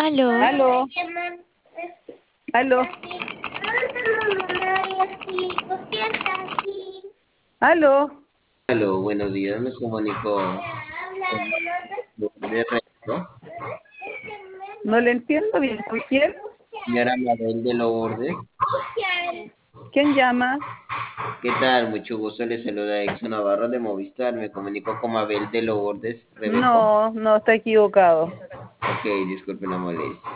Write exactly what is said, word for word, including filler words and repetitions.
Aló, Aló, aló, aló. Aló, buenos días, me comunico con de Resto. No le entiendo bien. ¿Con quién? Señora Mabel de Lourdes, ¿Quién llama? ¿qué tal? Mucho gusto, le saluda Exo Navarro de Movistar. Me comunico con Mabel de Lourdes Rebeco. No, no está equivocado. Ok, disculpe la molestia.